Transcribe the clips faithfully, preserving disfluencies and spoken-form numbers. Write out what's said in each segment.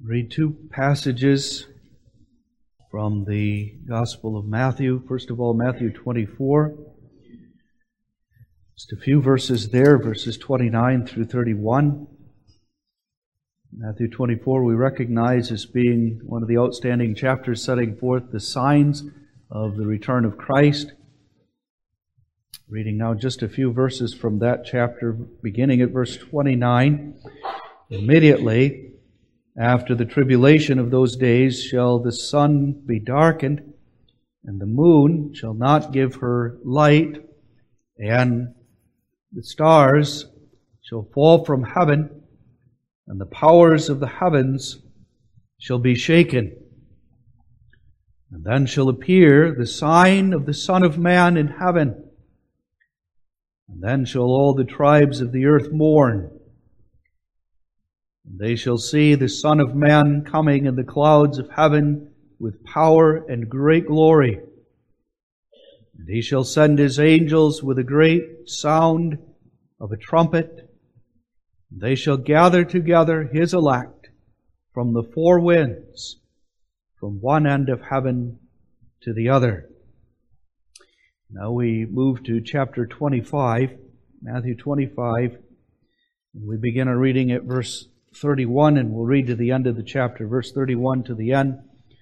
Read two passages from the Gospel of Matthew. First of all, Matthew twenty-four. Just a few verses there, verses twenty-nine through thirty-one. Matthew twenty-four we recognize as being one of the outstanding chapters setting forth the signs of the return of Christ. Reading now just a few verses from that chapter, beginning at verse twenty-nine. Immediately after the tribulation of those days shall the sun be darkened, and the moon shall not give her light, and the stars shall fall from heaven, and the powers of the heavens shall be shaken. And then shall appear the sign of the Son of Man in heaven. And then shall all the tribes of the earth mourn. And they shall see the Son of Man coming in the clouds of heaven with power and great glory. And he shall send his angels with a great sound of a trumpet. And they shall gather together his elect from the four winds, from one end of heaven to the other. Now we move to chapter twenty-five, Matthew twenty-five. And we begin our reading at verse thirty-one, and we'll read to the end of the chapter, verse thirty-one to the end.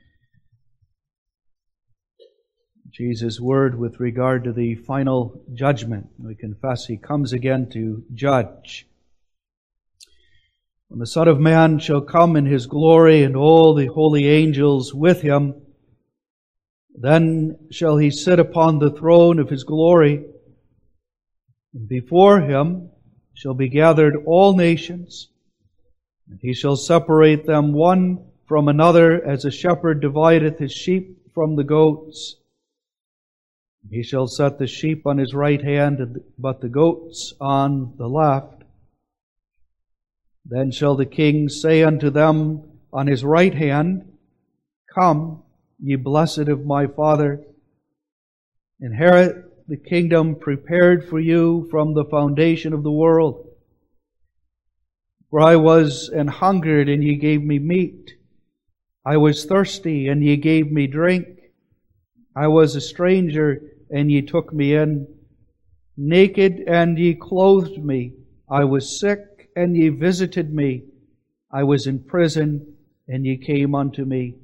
Jesus' word with regard to the final judgment. We confess He comes again to judge. When the Son of Man shall come in His glory and all the holy angels with Him, then shall He sit upon the throne of His glory, and before Him shall be gathered all nations, and He shall separate them one from another, as a shepherd divideth his sheep from the goats. He shall set the sheep on His right hand, but the goats on the left. Then shall the King say unto them on His right hand, Come, ye blessed of my Father, inherit the kingdom prepared for you from the foundation of the world. For I was an hungered, and ye gave me meat. I was thirsty, and ye gave me drink. I was a stranger, and ye took me in. Naked, and ye clothed me. I was sick, and ye visited me. I was in prison, and ye came unto me.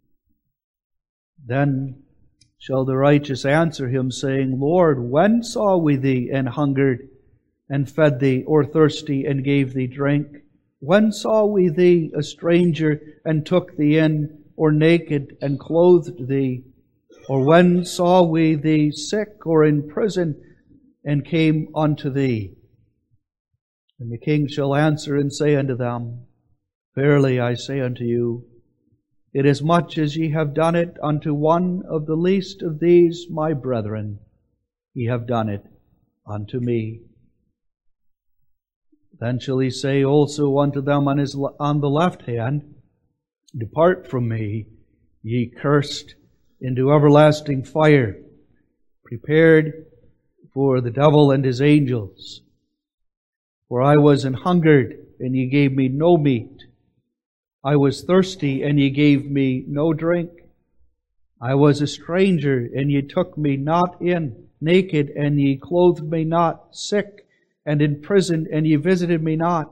Then shall the righteous answer Him, saying, Lord, when saw we Thee an hungered, and fed Thee, or thirsty, and gave Thee drink? When saw we Thee a stranger, and took Thee in, or naked, and clothed Thee? Or when saw we Thee sick, or in prison, and came unto Thee? And the King shall answer and say unto them, Verily I say unto you, inasmuch as ye have done it unto one of the least of these my brethren, ye have done it unto me. Then shall He say also unto them on his on the left hand, Depart from me, ye cursed, into everlasting fire, prepared for the devil and his angels. For I was an hungered, and ye gave me no meat. I was thirsty, and ye gave me no drink. I was a stranger, and ye took me not in. Naked, and ye clothed me not. Sick, and in prison, and ye visited me not.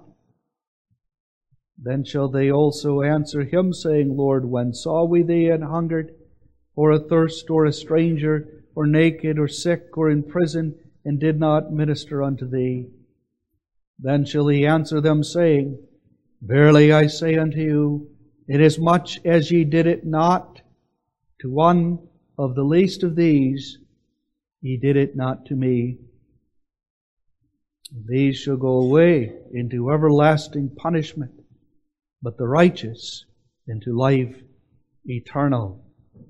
Then shall they also answer Him, saying, Lord, when saw we Thee an hungered, or athirst, or a stranger, or naked, or sick, or in prison, and did not minister unto Thee? Then shall He answer them, saying, Verily I say unto you, inasmuch as ye did it not to one of the least of these, ye did it not to me. These shall go away into everlasting punishment, but the righteous into life eternal.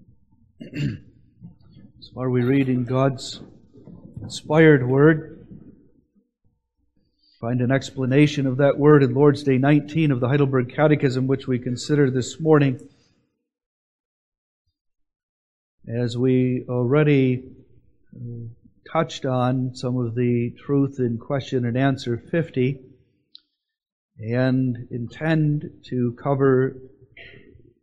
So are we reading God's inspired Word? Find an explanation of that word in Lord's Day nineteen of the Heidelberg Catechism, which we consider this morning. As we already touched on some of the truth in question and answer fifty, and intend to cover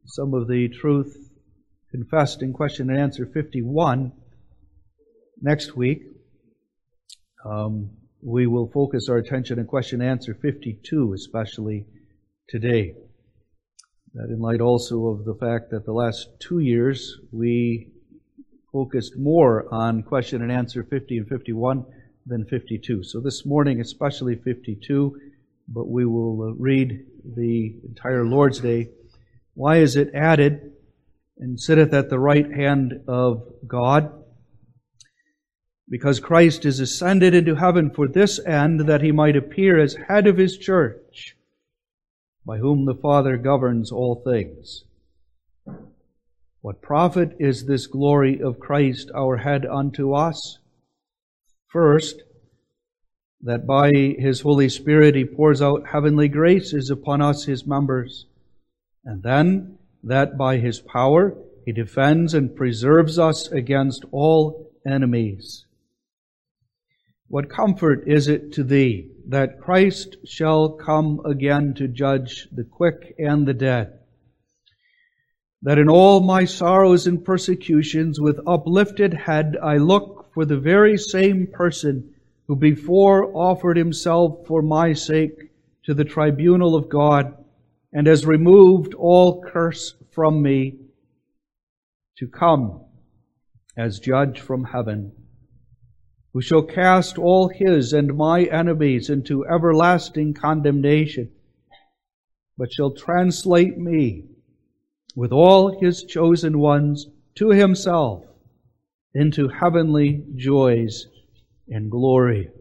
some of the truth confessed in question and answer fifty-one. Next week, um, we will focus our attention on question and answer fifty-two, especially today. That in light also of the fact that the last two years we focused more on question and answer fifty and fifty-one than fifty-two. So this morning, especially fifty-two, but we will read the entire Lord's Day. Why is it added, and sitteth at the right hand of God? Because Christ is ascended into heaven for this end, that He might appear as head of His church, by whom the Father governs all things. What profit is this glory of Christ our head unto us? First, that by His Holy Spirit He pours out heavenly graces upon us, His members. And then, that by His power He defends and preserves us against all enemies. What comfort is it to thee that Christ shall come again to judge the quick and the dead? That in all my sorrows and persecutions with uplifted head I look for the very same person who before offered Himself for my sake to the tribunal of God, and has removed all curse from me, to come as judge from heaven, who shall cast all His and my enemies into everlasting condemnation, but shall translate me with all His chosen ones to Himself into heavenly joys and glory.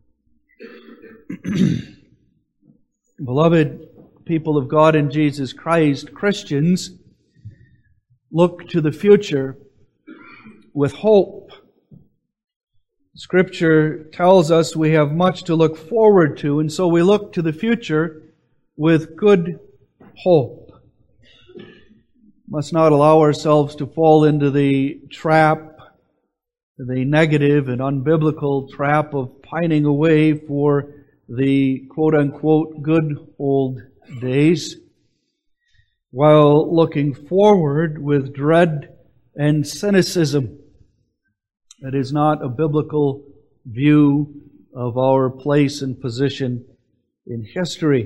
Beloved people of God in Jesus Christ, Christians look to the future with hope. Scripture tells us we have much to look forward to, and so we look to the future with good hope. Must not allow ourselves to fall into the trap, the negative and unbiblical trap of pining away for the quote-unquote good old days, while looking forward with dread and cynicism. That is not a biblical view of our place and position in history.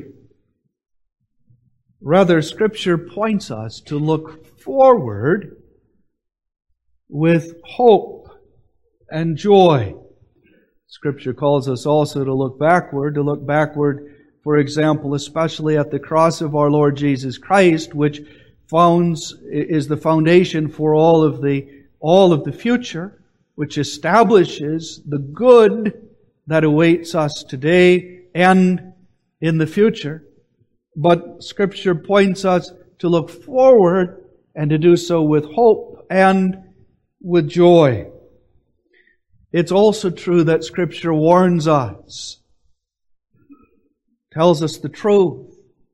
Rather, Scripture points us to look forward with hope and joy. Scripture calls us also to look backward, to look backward, for example, especially at the cross of our Lord Jesus Christ, which founds, is the foundation for all of the, all of the future, which establishes the good that awaits us today and in the future. But Scripture points us to look forward and to do so with hope and with joy. It's also true that Scripture warns us, tells us the truth,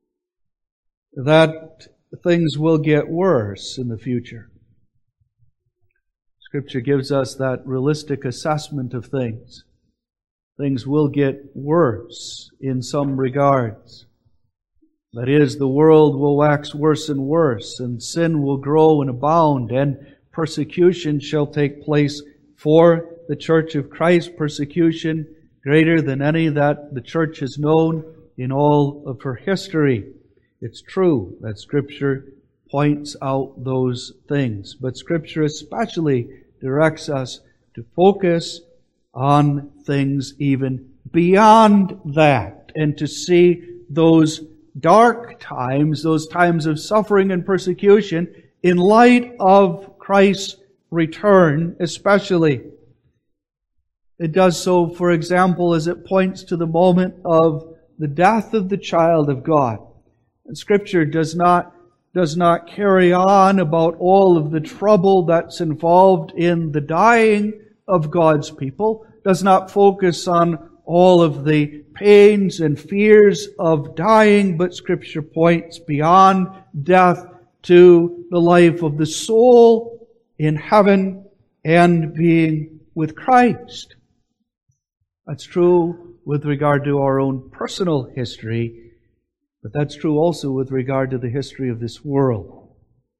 that things will get worse in the future. Scripture gives us that realistic assessment of things. Things will get worse in some regards. That is, the world will wax worse and worse, and sin will grow and abound, and persecution shall take place for the Church of Christ, persecution greater than any that the Church has known in all of her history. It's true that Scripture points out those things, but Scripture especially directs us to focus on things even beyond that, and to see those dark times, those times of suffering and persecution, in light of Christ's return especially. It does so, for example, as it points to the moment of the death of the child of God. And Scripture does not, does not carry on about all of the trouble that's involved in the dying of God's people, does not focus on all of the pains and fears of dying, but Scripture points beyond death to the life of the soul in heaven and being with Christ. That's true with regard to our own personal history, but that's true also with regard to the history of this world.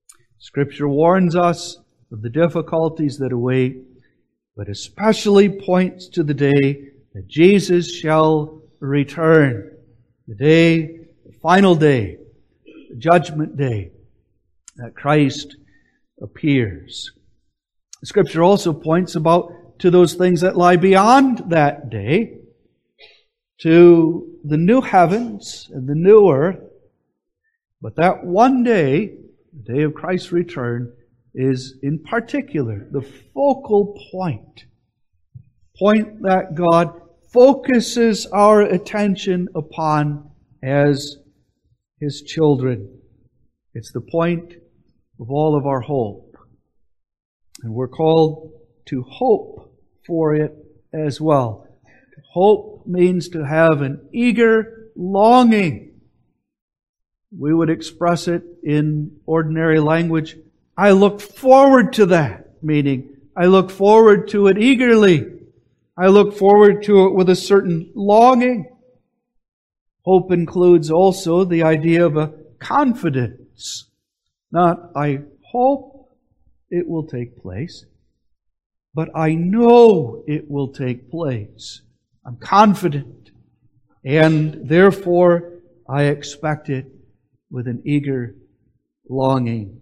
Scripture warns us of the difficulties that await, but especially points to the day that Jesus shall return. The day, the final day, the judgment day, that Christ appears. Scripture also points about to those things that lie beyond that day, to the new heavens and the new earth. But that one day, the day of Christ's return, is in particular the focal point. Point that God focuses our attention upon as His children. It's the point of all of our hope. And we're called to hope for it as well. Hope means to have an eager longing. We would express it in ordinary language. I look forward to that, meaning I look forward to it eagerly. I look forward to it with a certain longing. Hope includes also the idea of a confidence. Not, I hope it will take place, but I know it will take place. I'm confident, and therefore I expect it with an eager longing.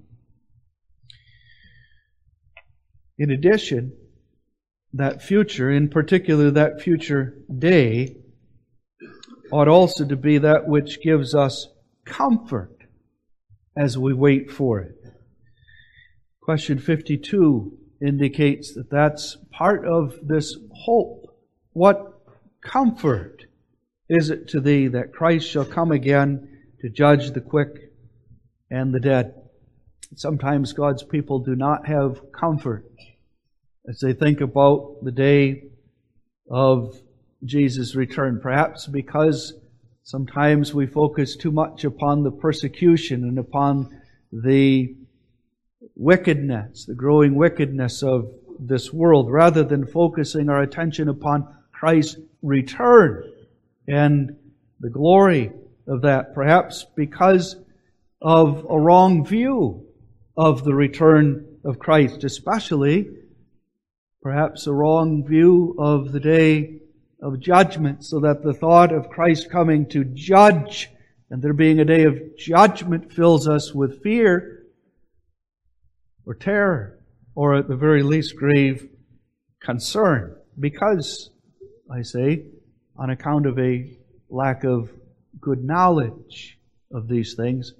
In addition, that future, in particular that future day, ought also to be that which gives us comfort as we wait for it. Question fifty-two indicates that that's part of this hope. What comfort is it to thee that Christ shall come again to judge the quick and the dead? Sometimes God's people do not have comfort as they think about the day of Jesus' return. Perhaps because sometimes we focus too much upon the persecution and upon the wickedness, the growing wickedness of this world, rather than focusing our attention upon Christ's return and the glory of that. Perhaps because of a wrong view of the return of Christ, especially perhaps a wrong view of the day of judgment, so that the thought of Christ coming to judge and there being a day of judgment fills us with fear or terror, or at the very least grave concern, because, I say, on account of a lack of good knowledge of these things.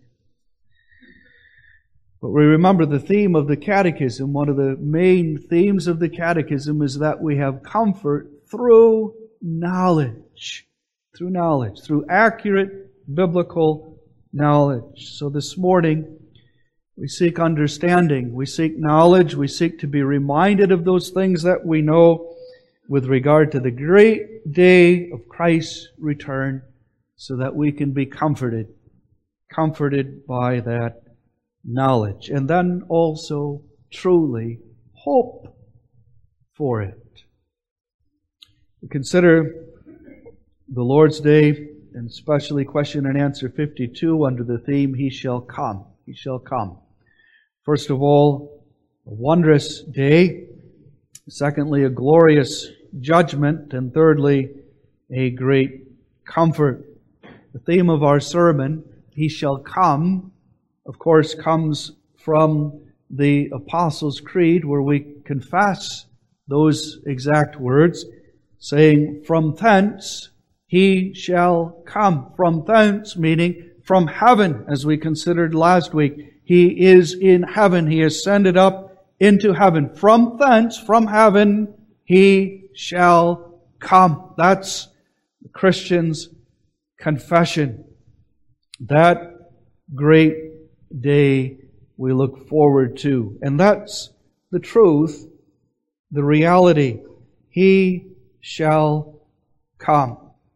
But we remember the theme of the Catechism. One of the main themes of the Catechism is that we have comfort through knowledge. Through knowledge. Through accurate biblical knowledge. So this morning, we seek understanding. We seek knowledge. We seek to be reminded of those things that we know with regard to the great day of Christ's return, so that we can be comforted. Comforted by that knowledge, and then also truly hope for it. We consider the Lord's Day, and especially question and answer fifty-two under the theme, He shall come. He shall come. First of all, a wondrous day. Secondly, a glorious judgment. And thirdly, a great comfort. The theme of our sermon, He shall come, of course, comes from the Apostles' Creed, where we confess those exact words, saying, from thence He shall come. From thence, meaning from heaven, as we considered last week. He is in heaven. He ascended up into heaven. From thence, from heaven, He shall come. That's the Christian's confession. That great day we look forward to. And that's the truth, the reality. He shall come.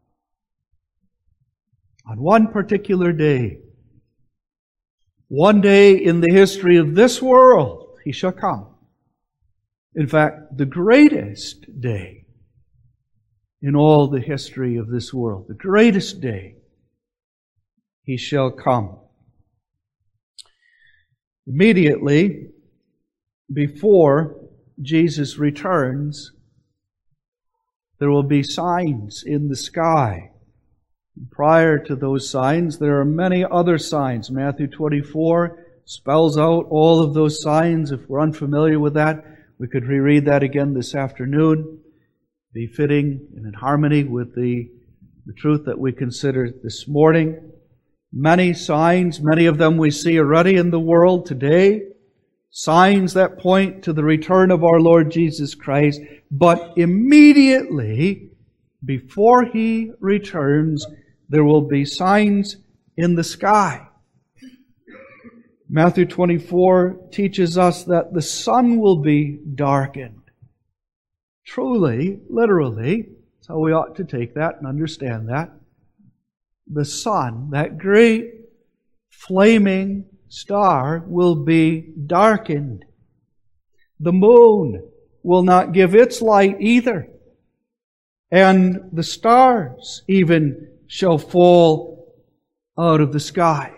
On one particular day, one day in the history of this world, He shall come. In fact, the greatest day in all the history of this world, the greatest day, He shall come. Immediately before Jesus returns, there will be signs in the sky. Prior to those signs, there are many other signs. Matthew twenty-four spells out all of those signs. If we're unfamiliar with that, we could reread that again this afternoon, be fitting and in harmony with the, the truth that we consider this morning. Many signs, many of them we see already in the world today, signs that point to the return of our Lord Jesus Christ, but immediately before He returns, there will be signs in the sky. Matthew twenty-four teaches us that the sun will be darkened. Truly, literally, that's how we ought to take that and understand that. The sun, that great flaming star, will be darkened. The moon will not give its light either. And the stars even shall fall out of the skies.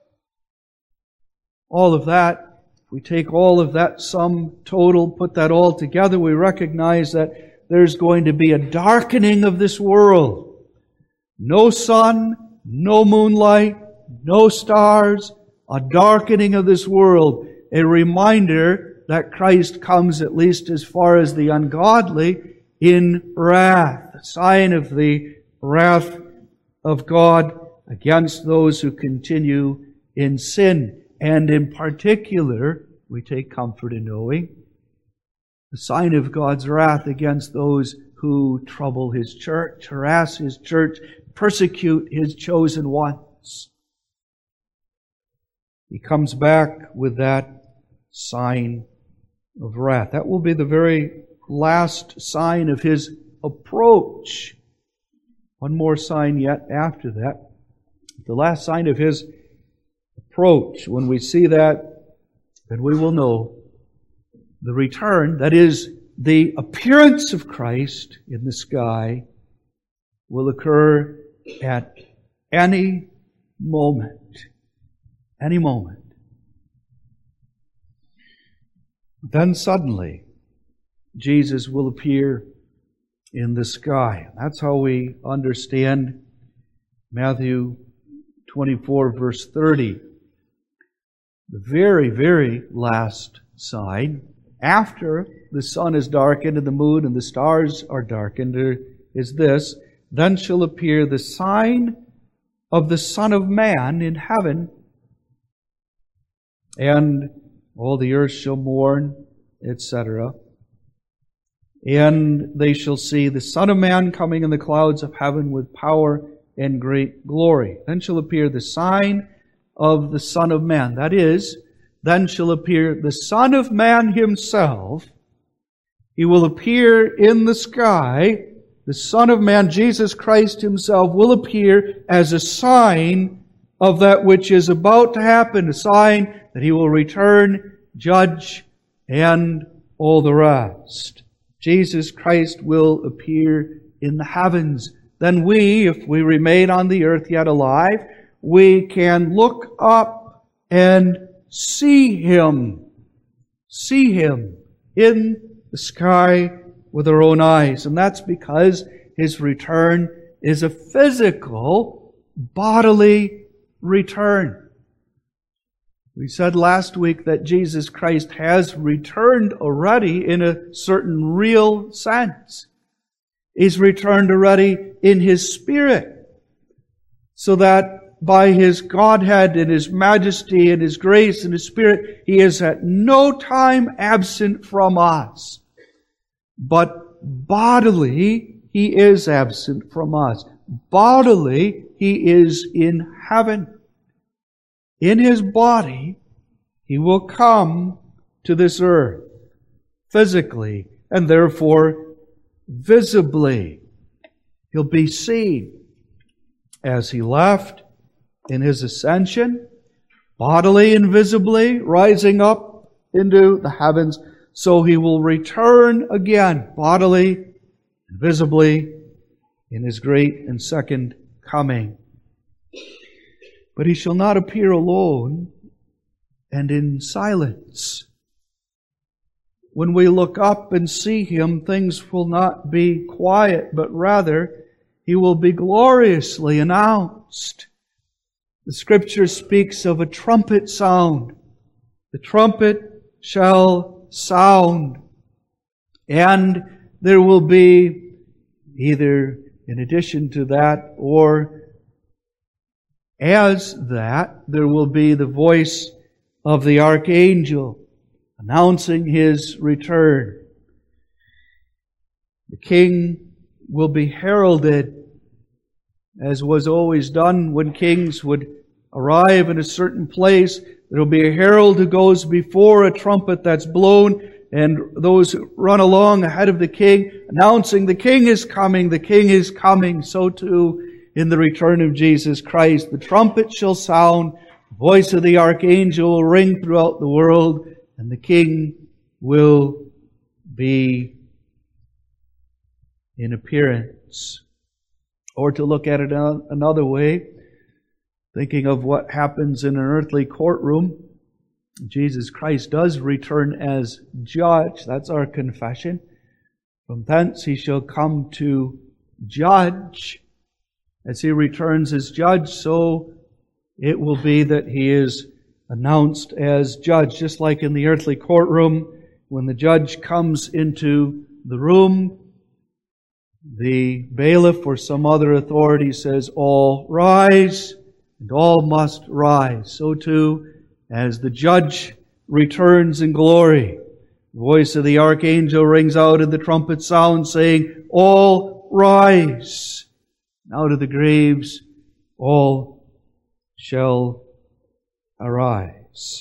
All of that, if we take all of that sum total, put that all together, we recognize that there's going to be a darkening of this world. No sun, no moonlight, no stars, a darkening of this world. A reminder that Christ comes, at least as far as the ungodly, in wrath. A sign of the wrath of God against those who continue in sin. And in particular, we take comfort in knowing the sign of God's wrath against those who trouble His church, harass His church, persecute His chosen ones. He comes back with that sign of wrath. That will be the very last sign of His approach. One more sign yet after that. The last sign of His approach. When we see that, then we will know the return, that is, the appearance of Christ in the sky, will occur at any moment. Any moment. Then suddenly, Jesus will appear in the sky. That's how we understand Matthew twenty-four, verse thirty. The very, very last sign, after the sun is darkened and the moon and the stars are darkened, is this: then shall appear the sign of the Son of Man in heaven, and all the earth shall mourn, et cetera. And they shall see the Son of Man coming in the clouds of heaven with power and great glory. Then shall appear the sign of the Son of Man. That is, then shall appear the Son of Man Himself. He will appear in the sky. The Son of Man, Jesus Christ Himself, will appear as a sign of that which is about to happen, a sign that He will return, judge, and all the rest. Jesus Christ will appear in the heavens. Then we, if we remain on the earth yet alive, we can look up and see Him. See Him in the sky with our own eyes. And that's because His return is a physical, bodily return. We said last week that Jesus Christ has returned already in a certain real sense. He's returned already in His Spirit, so that by His Godhead and His majesty and His grace and His Spirit, He is at no time absent from us. But bodily, He is absent from us. Bodily, He is in heaven. In His body, He will come to this earth, physically, and therefore visibly. He'll be seen as He left in His ascension, bodily and visibly, rising up into the heavens. So He will return again, bodily and visibly, in His great and second coming. But He shall not appear alone. and in silence. When we look up and see Him, things will not be quiet, but rather He will be gloriously announced. The Scripture speaks of a trumpet sound. The trumpet shall sound. And there will be, either in addition to that or as that, there will be the voice of the archangel announcing His return. The King will be heralded, as was always done when kings would arrive in a certain place. There will be a herald who goes before a trumpet that's blown, and those who run along ahead of the king, announcing the king is coming, the king is coming. So too in the return of Jesus Christ. The trumpet shall sound, the voice of the archangel will ring throughout the world, and the king will be in appearance. Or to look at it another way, thinking of what happens in an earthly courtroom, Jesus Christ does return as judge. That's our confession. From thence He shall come to judge. As He returns as judge, so it will be that He is announced as judge. Just like in the earthly courtroom, when the judge comes into the room, the bailiff or some other authority says, "All rise," and all must rise. So too, as the judge returns in glory, the voice of the archangel rings out and the trumpet sounds, saying, "All rise." Out of the graves all shall arise.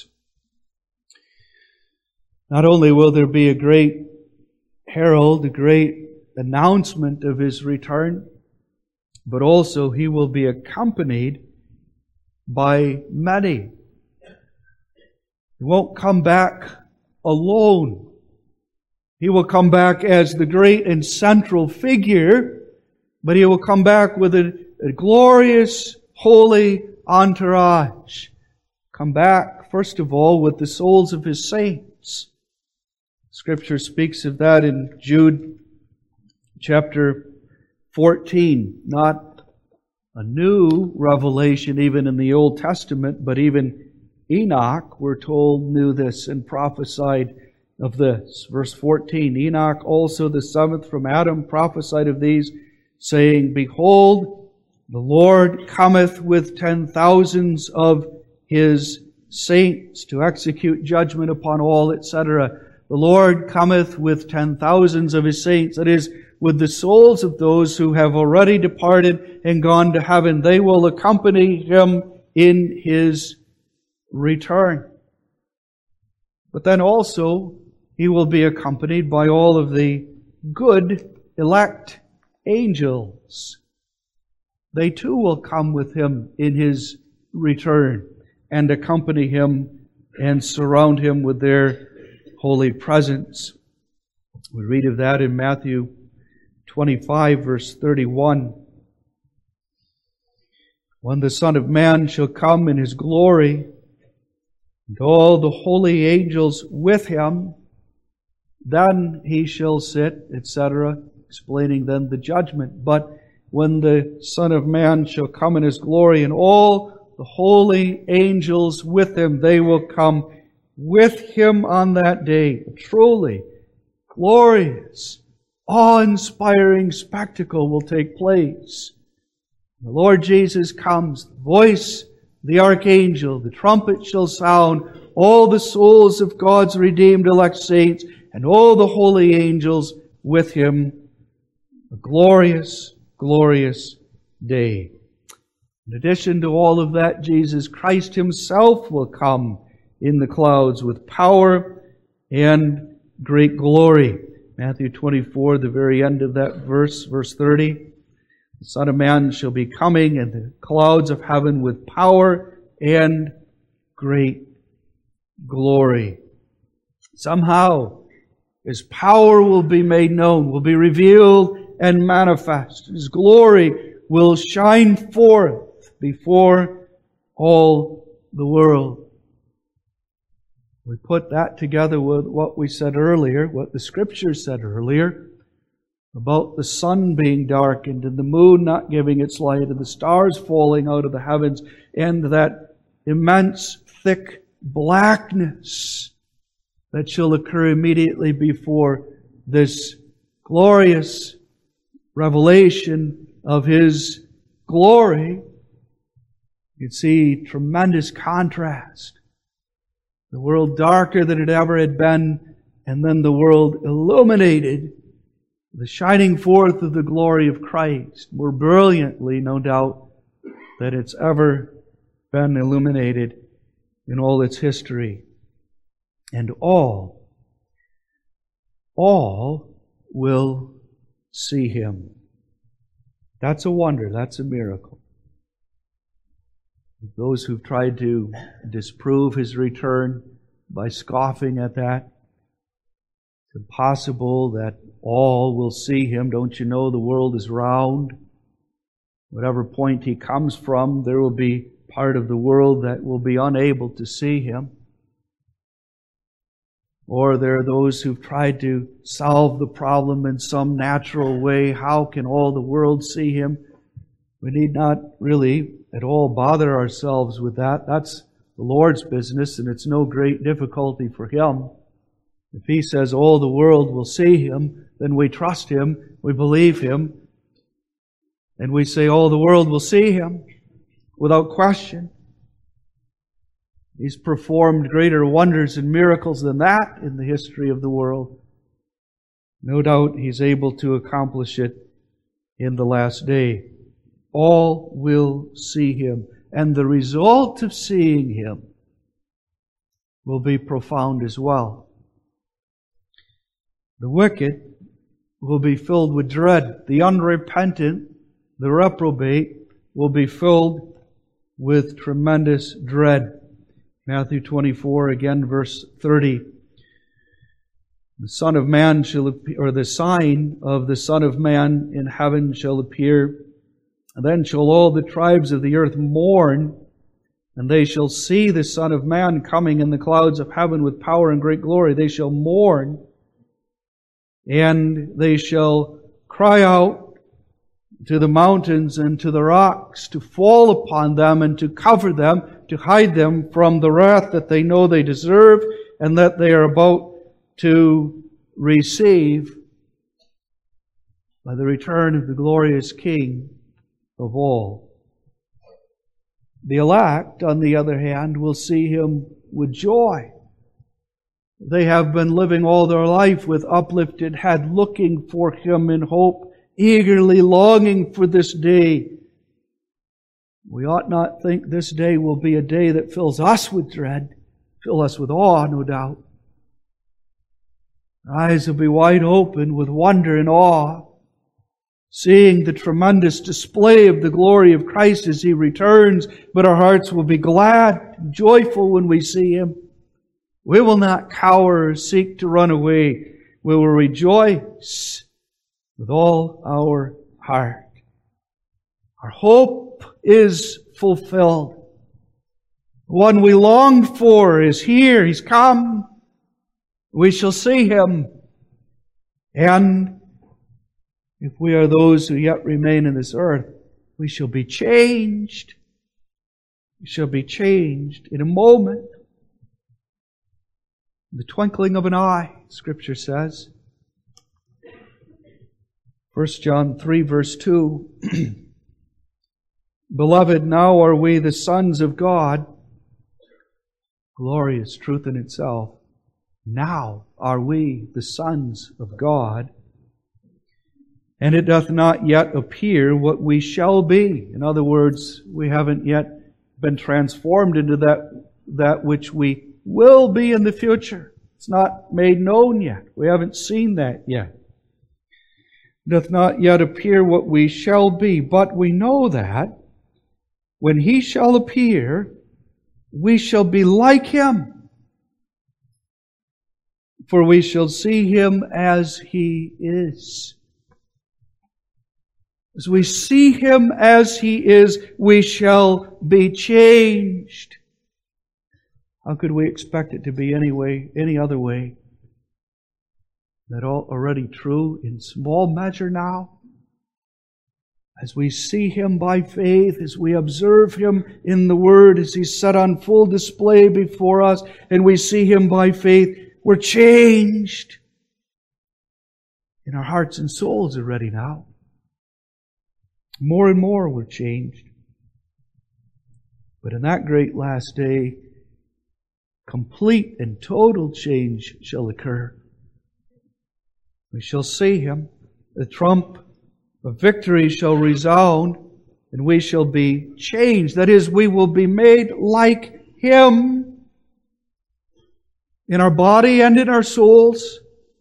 Not only will there be a great herald, a great announcement of His return, but also He will be accompanied by many. He won't come back alone. He will come back as the great and central figure, but He will come back with a, a glorious, holy entourage. Come back, first of all, with the souls of His saints. Scripture speaks of that in Jude chapter fourteen. Not a new revelation even in the Old Testament, but even Enoch, we're told, knew this and prophesied of this. Verse fourteen, Enoch also the seventh from Adam prophesied of these, saying, "Behold, the Lord cometh with ten thousands of His saints to execute judgment upon all," et cetera. The Lord cometh with ten thousands of His saints. That is, with the souls of those who have already departed and gone to heaven. They will accompany Him in His return. But then also, He will be accompanied by all of the good elect angels. They too will come with Him in His return and accompany Him and surround Him with their holy presence. We read of that in Matthew twenty-five, verse thirty-one. "When the Son of Man shall come in His glory, and all the holy angels with Him, then He shall sit," et cetera, explaining then the judgment. But when the Son of Man shall come in His glory, and all the holy angels with Him, they will come with Him on that day. A truly glorious, awe-inspiring spectacle will take place. The Lord Jesus comes, the voice of the archangel, the trumpet shall sound, all the souls of God's redeemed elect saints, and all the holy angels with Him. A glorious, glorious day. In addition to all of that, Jesus Christ Himself will come in the clouds with power and great glory. Matthew twenty-four, the very end of that verse, verse thirty. "The Son of Man shall be coming in the clouds of heaven with power and great glory." Somehow, His power will be made known, will be revealed and manifest. His glory will shine forth before all the world. We put that together with what we said earlier, what the Scripture said earlier, about the sun being darkened and the moon not giving its light and the stars falling out of the heavens and that immense thick blackness that shall occur immediately before this glorious revelation of His glory. You see tremendous contrast. The world darker than it ever had been, and then the world illuminated, the shining forth of the glory of Christ, more brilliantly, no doubt, than it's ever been illuminated in all its history. And all, all will see Him. That's a wonder. That's a miracle. Those who've tried to disprove His return by scoffing at that, it's impossible that all will see Him. Don't you know the world is round? Whatever point He comes from, there will be part of the world that will be unable to see Him. Or there are those who've tried to solve the problem in some natural way. How can all the world see Him? We need not really at all bother ourselves with that. That's the Lord's business, and it's no great difficulty for Him. If He says all the world will see Him, then we trust Him, we believe Him, and we say all the world will see Him without question. He's performed greater wonders and miracles than that in the history of the world. No doubt He's able to accomplish it in the last day. All will see Him. And the result of seeing Him will be profound as well. The wicked will be filled with dread. The unrepentant, the reprobate, will be filled with tremendous dread. Matthew twenty-four, again, verse thirty. The Son of Man shall appear, or the sign of the Son of Man in heaven shall appear. And then shall all the tribes of the earth mourn, and they shall see the Son of Man coming in the clouds of heaven with power and great glory. They shall mourn, and they shall cry out to the mountains and to the rocks to fall upon them and to cover them, to hide them from the wrath that they know they deserve and that they are about to receive by the return of the glorious King of all. The elect, on the other hand, will see Him with joy. They have been living all their life with uplifted head, looking for Him in hope, eagerly longing for this day. We ought not think this day will be a day that fills us with dread, fill us with awe, no doubt. Our eyes will be wide open with wonder and awe, seeing the tremendous display of the glory of Christ as He returns, but our hearts will be glad and joyful when we see Him. We will not cower or seek to run away. We will rejoice with all our heart. Our hope is fulfilled. The one we longed for is here. He's come. We shall see Him. And if we are those who yet remain in this earth, we shall be changed. We shall be changed in a moment. In the twinkling of an eye, Scripture says. First John three, verse two. Beloved, now are we the sons of God. Glorious truth in itself. Now are we the sons of God. And it doth not yet appear what we shall be. In other words, we haven't yet been transformed into that, that which we will be in the future. It's not made known yet. We haven't seen that yet. It doth not yet appear what we shall be, but we know that when He shall appear, we shall be like Him. For we shall see Him as He is. As we see Him as He is, we shall be changed. How could we expect it to be any way, any other way? That all already true in small measure now? As we see Him by faith, as we observe Him in the Word, as He's set on full display before us, and we see Him by faith, we're changed in our hearts and souls already now. More and more we're changed. But in that great last day, complete and total change shall occur. We shall see Him. The trump of victory shall resound, and we shall be changed. That is, we will be made like Him in our body and in our souls.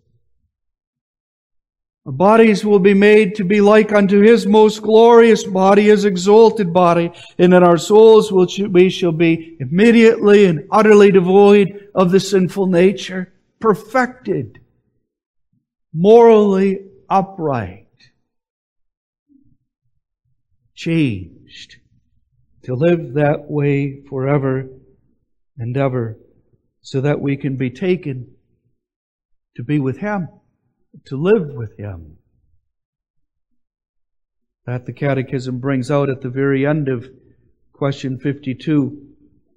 Our bodies will be made to be like unto His most glorious body, His exalted body, and in our souls we shall be immediately and utterly devoid of the sinful nature, perfected, morally upright, changed, to live that way forever and ever, so that we can be taken to be with Him, to live with Him. That the Catechism brings out at the very end of question fifty-two.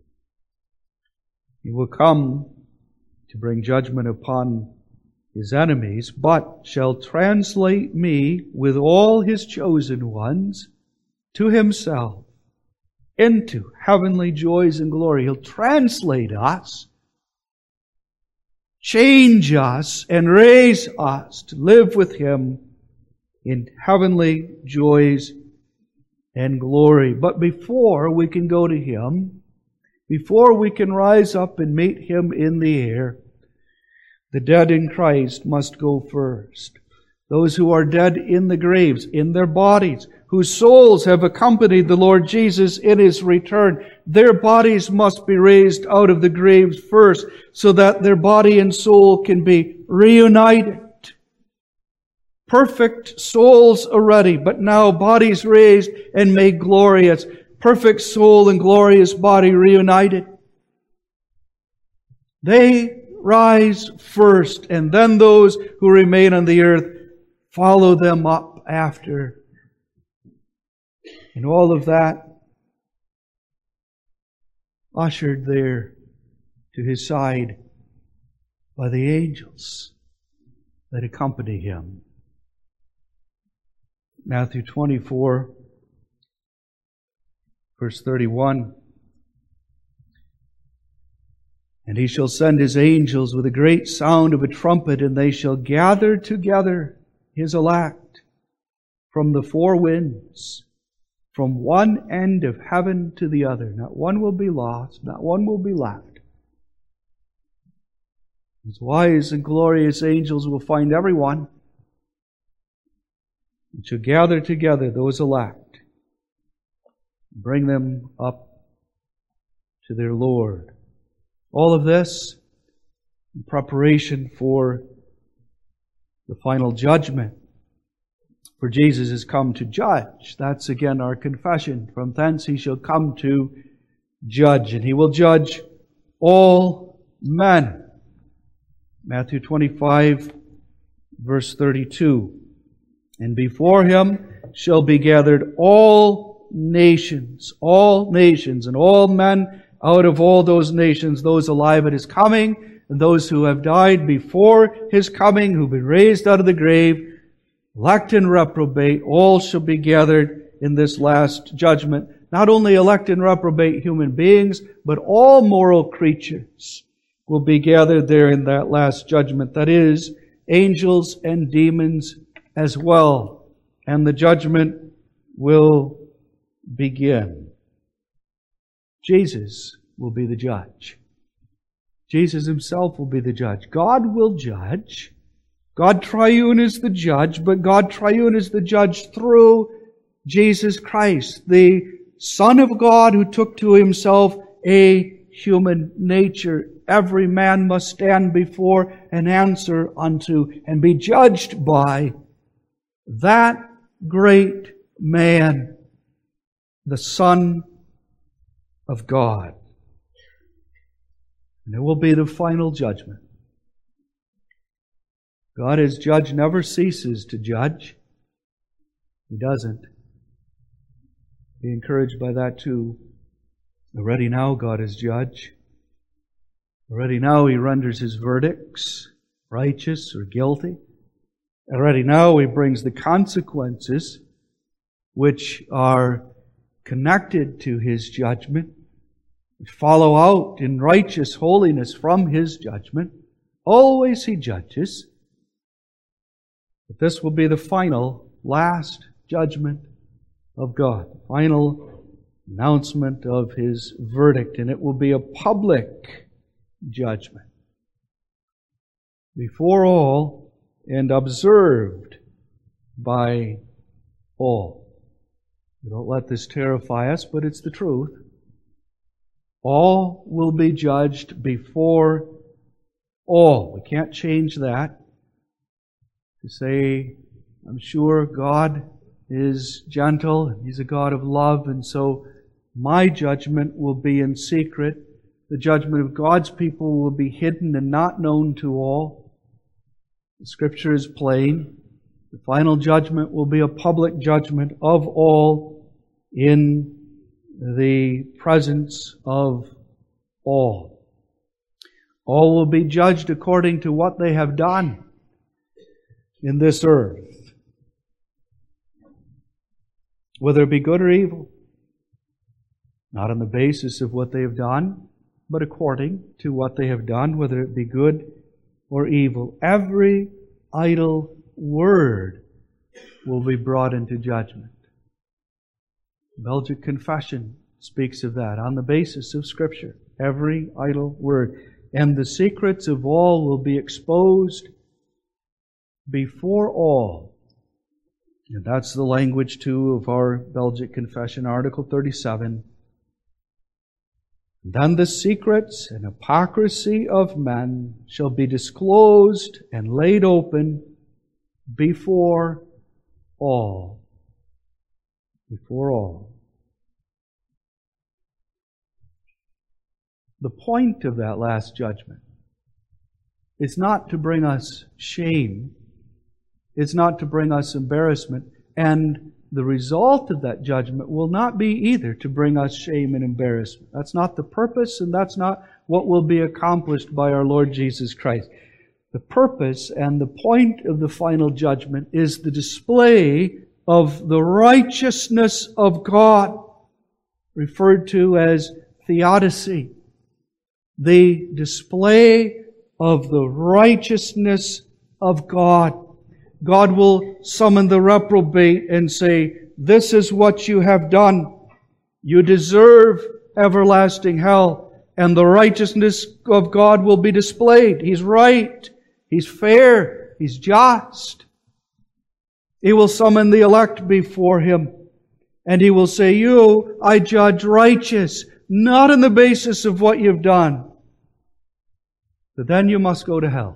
He will come to bring judgment upon His enemies, but shall translate me with all His chosen ones to Himself into heavenly joys and glory. He'll translate us, change us, and raise us to live with Him in heavenly joys and glory. But before we can go to Him, before we can rise up and meet Him in the air, the dead in Christ must go first. Those who are dead in the graves, in their bodies, whose souls have accompanied the Lord Jesus in His return, their bodies must be raised out of the graves first, so that their body and soul can be reunited. Perfect souls already, but now bodies raised and made glorious. Perfect soul and glorious body reunited. They rise first, and then those who remain on the earth follow them up after. And all of that ushered there to His side by the angels that accompany Him. Matthew twenty-four, verse thirty-one. And He shall send His angels with a great sound of a trumpet, and they shall gather together His elect from the four winds, from one end of heaven to the other. Not one will be lost, not one will be left. His wise and glorious angels will find everyone, and shall gather together those elect, bring them up to their Lord. All of this in preparation for the final judgment. For Jesus has come to judge. That's again our confession. From thence He shall come to judge, and He will judge all men. Matthew twenty-five, verse thirty-two. And before Him shall be gathered all nations, all nations, and all men out of all those nations, those alive at His coming, and those who have died before His coming, who have been raised out of the grave, elect and reprobate, all shall be gathered in this last judgment. Not only elect and reprobate human beings, but all moral creatures will be gathered there in that last judgment. That is, angels and demons as well. And the judgment will begin. Jesus will be the judge. Jesus Himself will be the judge. God will judge. God triune is the judge, but God triune is the judge through Jesus Christ, the Son of God who took to Himself a human nature. Every man must stand before and answer unto and be judged by that great man, the Son of God. And it will be the final judgment. God as judge never ceases to judge. He doesn't. Be encouraged by that too. Already now God is judge. Already now He renders His verdicts, righteous or guilty. Already now He brings the consequences which are connected to His judgment, which follow out in righteous holiness from His judgment. Always He judges. But this will be the final, last judgment of God. The final announcement of His verdict. And it will be a public judgment before all and observed by all. Don't let this terrify us, but it's the truth. All will be judged before all. We can't change that. To say, I'm sure God is gentle, and He's a God of love, and so my judgment will be in secret. The judgment of God's people will be hidden and not known to all. The Scripture is plain. The final judgment will be a public judgment of all in the presence of all. All will be judged according to what they have done in this earth, whether it be good or evil, not on the basis of what they have done, but according to what they have done, whether it be good or evil. Every idle word will be brought into judgment. The Belgic Confession speaks of that on the basis of Scripture. Every idle word. And the secrets of all will be exposed before all. And that's the language, too, of our Belgic Confession, Article thirty-seven. Then the secrets and hypocrisy of men shall be disclosed and laid open before all. Before all. The point of that last judgment is not to bring us shame. It's not to bring us embarrassment. And the result of that judgment will not be either to bring us shame and embarrassment. That's not the purpose, and that's not what will be accomplished by our Lord Jesus Christ. The purpose and the point of the final judgment is the display of the righteousness of God, referred to as theodicy. The display of the righteousness of God. God will summon the reprobate and say, this is what you have done. You deserve everlasting hell. And the righteousness of God will be displayed. He's right. He's fair. He's just. He will summon the elect before Him. And He will say, you, I judge righteous, not on the basis of what you've done. But then you must go to hell.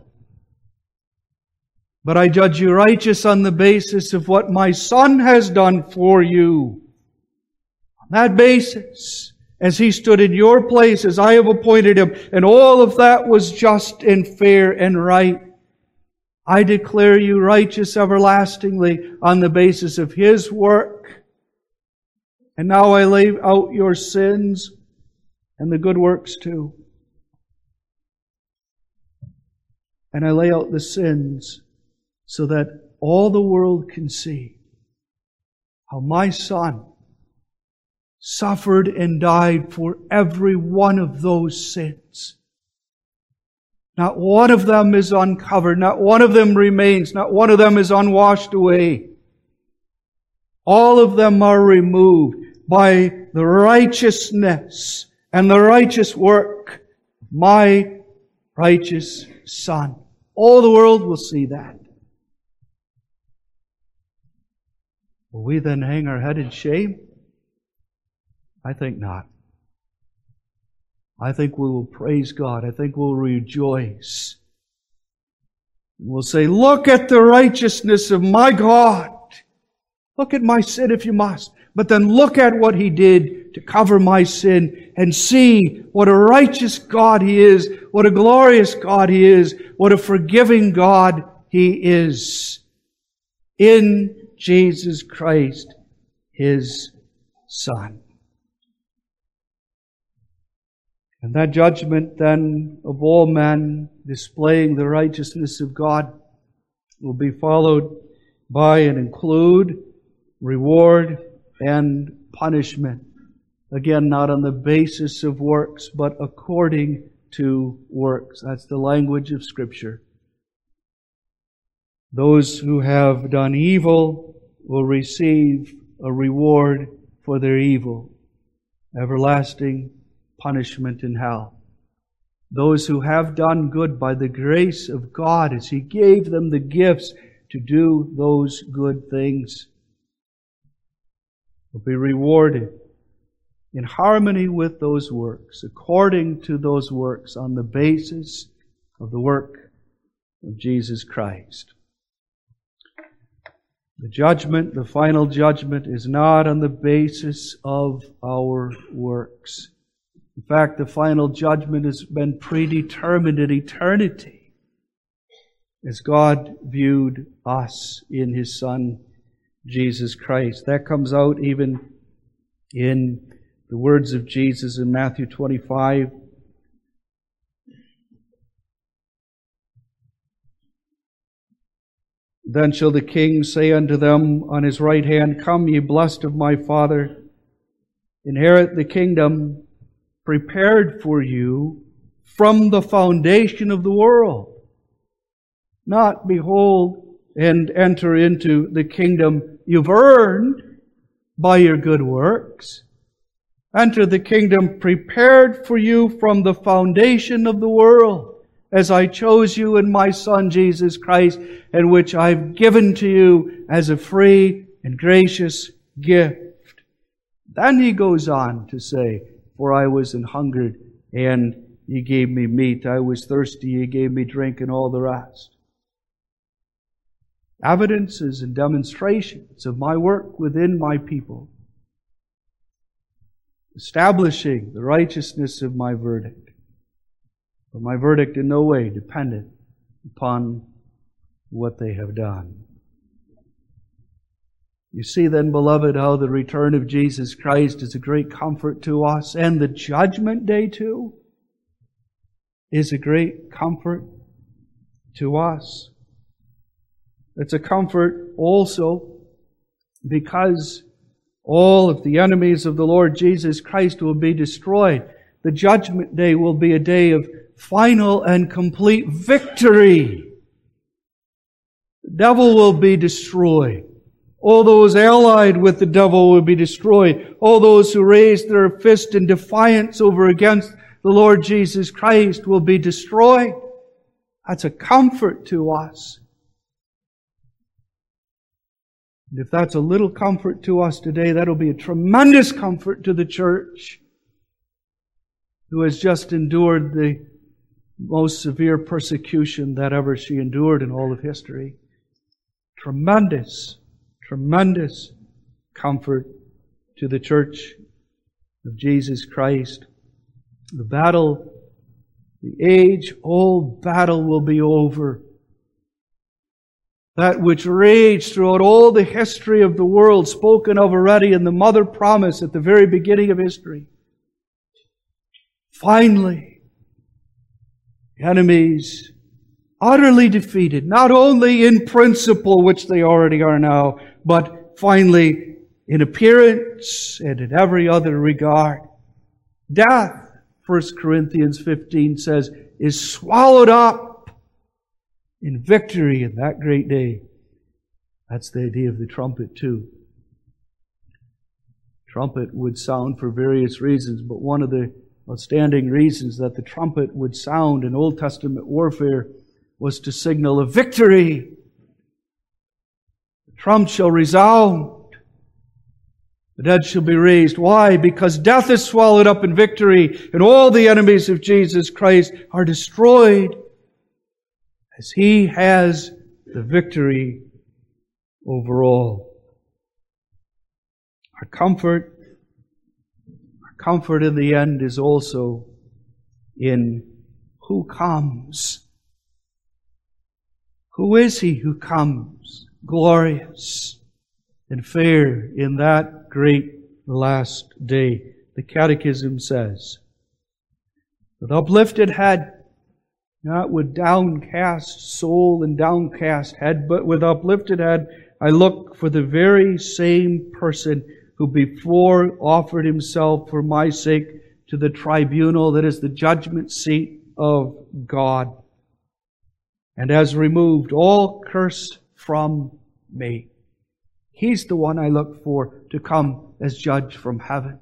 But I judge you righteous on the basis of what my Son has done for you. On that basis, as He stood in your place, as I have appointed Him, and all of that was just and fair and right, I declare you righteous everlastingly on the basis of His work. And now I lay out your sins and the good works too. And I lay out the sins so that all the world can see how my Son suffered and died for every one of those sins. Not one of them is uncovered. Not one of them remains. Not one of them is unwashed away. All of them are removed by the righteousness and the righteous work of my righteous Son. All the world will see that. Will we then hang our head in shame? I think not. I think we will praise God. I think we'll rejoice. We'll say, look at the righteousness of my God. Look at my sin if you must. But then look at what He did to cover my sin and see what a righteous God He is, what a glorious God He is, what a forgiving God He is in Jesus Christ, His Son. And that judgment then of all men displaying the righteousness of God will be followed by and include reward and punishment. Again, not on the basis of works, but according to works. That's the language of Scripture. Those who have done evil will receive a reward for their evil, everlasting punishment in hell. Those who have done good by the grace of God, as He gave them the gifts to do those good things, will be rewarded in harmony with those works, according to those works, on the basis of the work of Jesus Christ. The judgment, the final judgment, is not on the basis of our works. In fact, the final judgment has been predetermined in eternity as God viewed us in His Son, Jesus Christ. That comes out even in the words of Jesus in Matthew twenty-five. Then shall the King say unto them on His right hand, Come, ye blessed of my Father, inherit the kingdom prepared for you from the foundation of the world. Not, behold, and enter into the kingdom you've earned by your good works. Enter the kingdom prepared for you from the foundation of the world, as I chose you in my Son Jesus Christ, and which I've given to you as a free and gracious gift. Then He goes on to say, For I was an hungered, and ye gave me meat. I was thirsty, ye gave me drink, and all the rest. Evidences and demonstrations of my work within my people, establishing the righteousness of my verdict. But my verdict in no way dependent upon what they have done. You see then, beloved, how the return of Jesus Christ is a great comfort to us, and the judgment day too is a great comfort to us. It's a comfort also because all of the enemies of the Lord Jesus Christ will be destroyed. The judgment day will be a day of final and complete victory. The devil will be destroyed. All those allied with the devil will be destroyed. All those who raise their fist in defiance over against the Lord Jesus Christ will be destroyed. That's a comfort to us. And if that's a little comfort to us today, that'll be a tremendous comfort to the church, who has just endured the most severe persecution that ever she endured in all of history. Tremendous, tremendous comfort to the church of Jesus Christ. The battle, the age-old battle will be over. That which raged throughout all the history of the world, spoken of already in the mother promise at the very beginning of history. Finally, enemies utterly defeated, not only in principle, which they already are now, but finally in appearance and in every other regard. Death, First Corinthians fifteen says, is swallowed up in victory in that great day. That's the idea of the trumpet too. Trumpet would sound for various reasons, but one of the outstanding reasons that the trumpet would sound in Old Testament warfare was to signal a victory. The trump shall resound. The dead shall be raised. Why? Because death is swallowed up in victory, and all the enemies of Jesus Christ are destroyed, as He has the victory over all. Our comfort comfort in the end is also in who comes. Who is He who comes glorious and fair in that great last day? The Catechism says, with uplifted head, not with downcast soul and downcast head, but with uplifted head, I look for the very same person who before offered Himself for my sake to the tribunal that is the judgment seat of God, and has removed all curse from me. He's the one I look for to come as judge from heaven.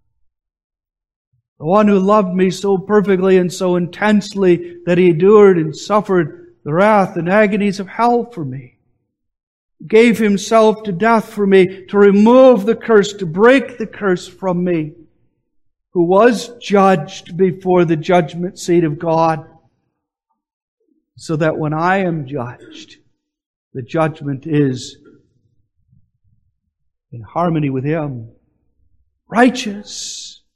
The one who loved me so perfectly and so intensely that He endured and suffered the wrath and agonies of hell for me. Gave Himself to death for me, to remove the curse, to break the curse from me. Who was judged before the judgment seat of God, so that when I am judged, the judgment is in harmony with Him. Righteous.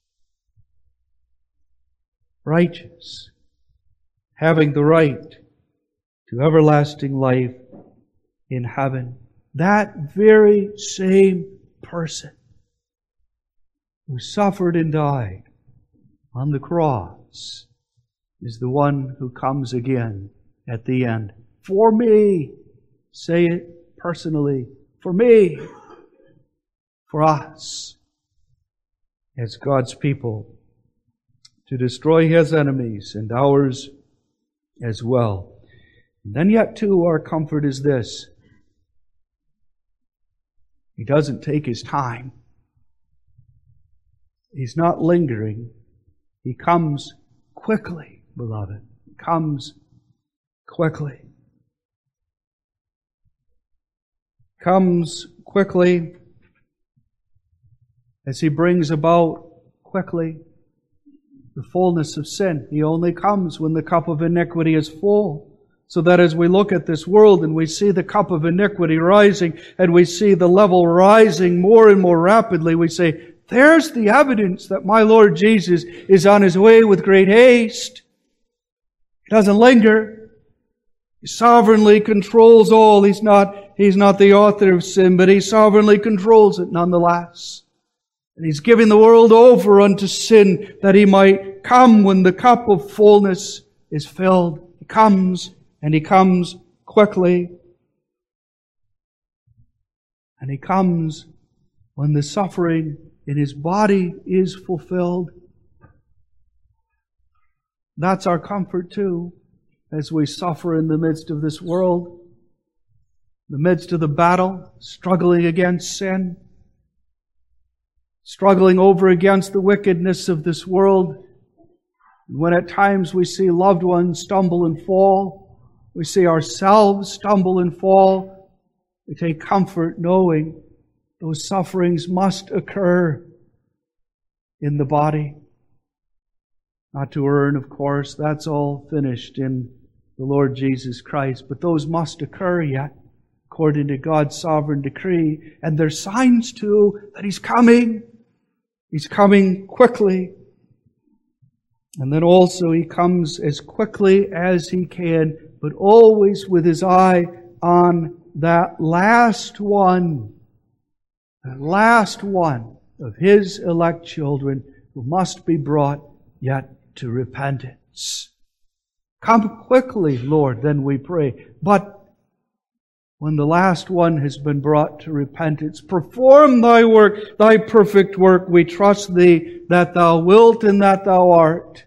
Righteous. Having the right to everlasting life in heaven. That very same person who suffered and died on the cross is the one who comes again at the end. For me. Say it personally. For me. For us. As God's people. To destroy His enemies and ours as well. And then yet too our comfort is this. He doesn't take His time. He's not lingering. He comes quickly, beloved. He comes quickly. Comes quickly as He brings about quickly the fullness of sin. He only comes when the cup of iniquity is full. So that as we look at this world and we see the cup of iniquity rising and we see the level rising more and more rapidly, we say, there's the evidence that my Lord Jesus is on His way with great haste. He doesn't linger. He sovereignly controls all. He's not, He's not the author of sin, but He sovereignly controls it nonetheless. And He's giving the world over unto sin that He might come when the cup of fullness is filled. He comes, and He comes quickly. And He comes when the suffering in His body is fulfilled. That's our comfort too, as we suffer in the midst of this world, in the midst of the battle, struggling against sin, struggling over against the wickedness of this world. When at times we see loved ones stumble and fall, we see ourselves stumble and fall, we take comfort knowing those sufferings must occur in the body. Not to earn, of course, that's all finished in the Lord Jesus Christ, but those must occur yet, according to God's sovereign decree. And they're signs too that He's coming. He's coming quickly. And then also He comes as quickly as He can, but always with His eye on that last one. The last one of His elect children who must be brought yet to repentance. Come quickly, Lord, then we pray. But when the last one has been brought to repentance, perform Thy work, Thy perfect work. We trust Thee that Thou wilt and that Thou art.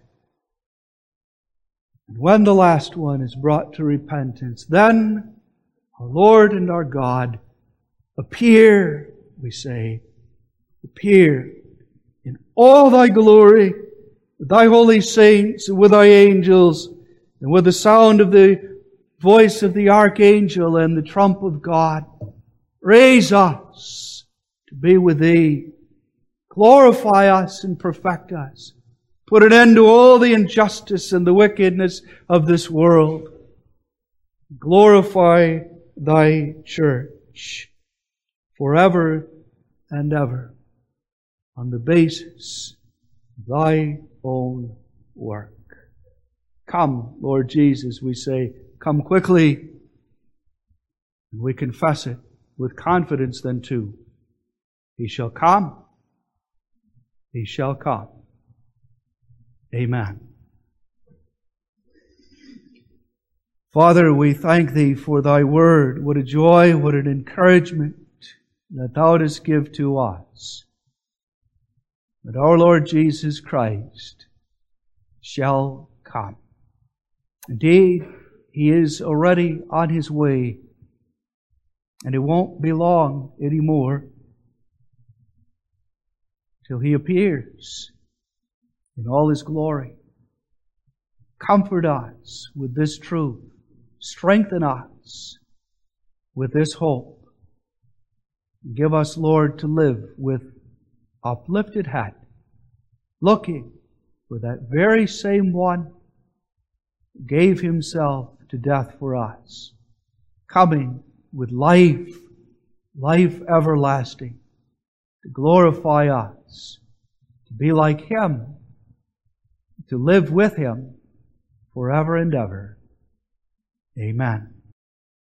And when the last one is brought to repentance, then our Lord and our God appear, we say, appear in all Thy glory, with Thy holy saints and with Thy angels, and with the sound of the voice of the archangel and the trump of God. Raise us to be with Thee. Glorify us and perfect us. Put an end to all the injustice and the wickedness of this world. Glorify Thy church forever and ever on the basis Thy own work. Come, Lord Jesus, we say, come quickly. And we confess it with confidence then too. He shall come. He shall come. Amen. Father, we thank Thee for Thy word. What a joy, what an encouragement that Thou dost give to us. That our Lord Jesus Christ shall come. Indeed, He is already on His way, and it won't be long anymore till He appears in all His glory. Comfort us with this truth. Strengthen us with this hope. Give us, Lord, to live with uplifted head, looking for that very same One who gave Himself to death for us, coming with life, life everlasting, to glorify us, to be like Him, to live with Him forever and ever. Amen.